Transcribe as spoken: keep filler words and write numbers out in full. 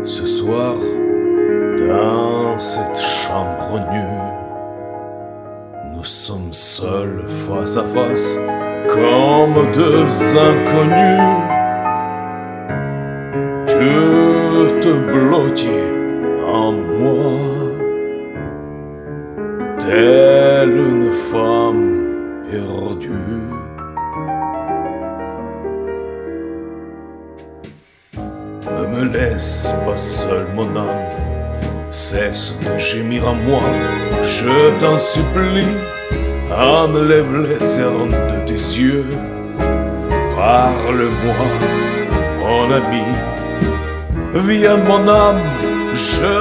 Ce soir, dans cette chambre nue, nous sommes seuls face à face, comme deux inconnus. Tu te blottis en moi, telle une femme perdue. Ne me laisse pas seul, mon âme, cesse de gémir en moi, je t'en supplie, enlève les cernes de tes yeux. Parle-moi, mon ami, viens mon âme, je